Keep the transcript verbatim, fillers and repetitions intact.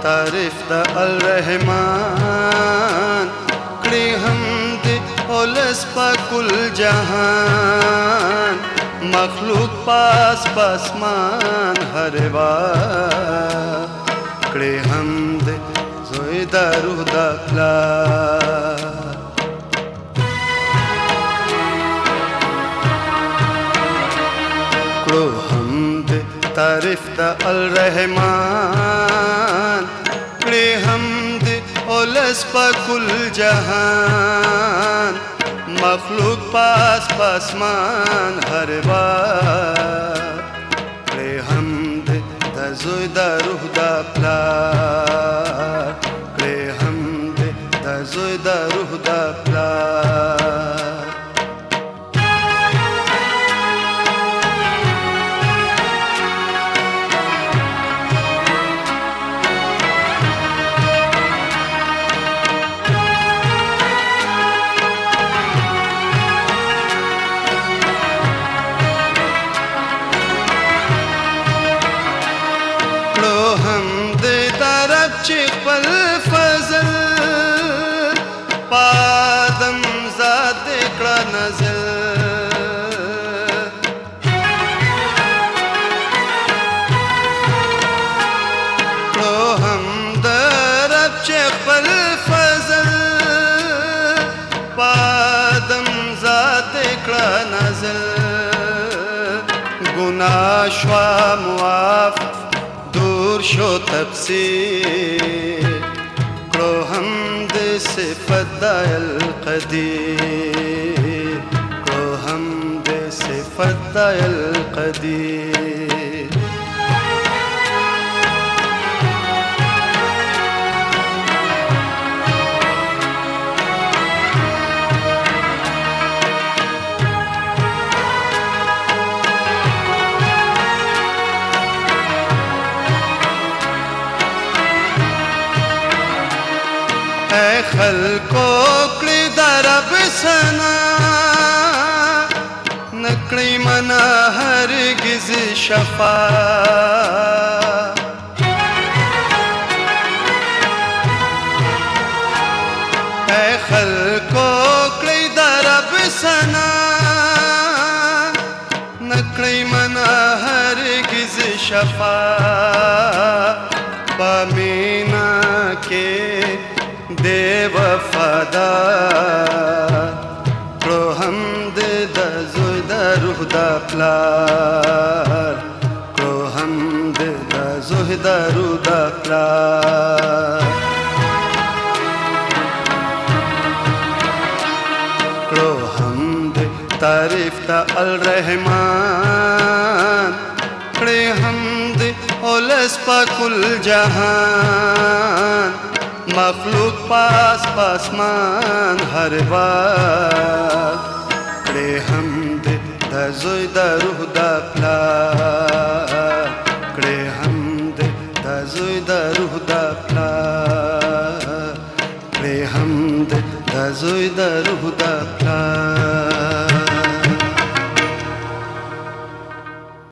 तारीफ द الرحمن کړي حمد اولس په کل جهان مخلوق پاس پاسمان هر وار کړي حمد زوی د روح د پلار کړو حمد तारीफ द الرحمن کړي حمد اولس په کل جهان مخلوق پاس پاسمان هر بار کړي حمد د زوی د روح د پلار کړي حمد د زوی د روح د پلار چې خپل فضل پادم ذات کړه نزل کړو حمد رب چې خپل فضل پادم ذات کړه نزل ګناه شوا معاف دور شو تقصیر کړو حمد صفت د القدیر کړو حمد صفت د القدیر اے خلقو کړي د رب ثنا نکړي منا هرگز شفا اے خلقو کړي د رب ثنا نکړي منا هرگز شفا پمینا کې دے وفادار کړو حمد د زوی د روح د پلار کړو حمد د زوی د روح د پلار کړو حمد तारीफ د الرحمن کړي حمد اولس په کل جهان مخلوق پاس پاسمان هر بار کړي حمد د زوی د روح د پلار کړي حمد د زوی د روح د پلار کړي حمد د زوی د روح د پلار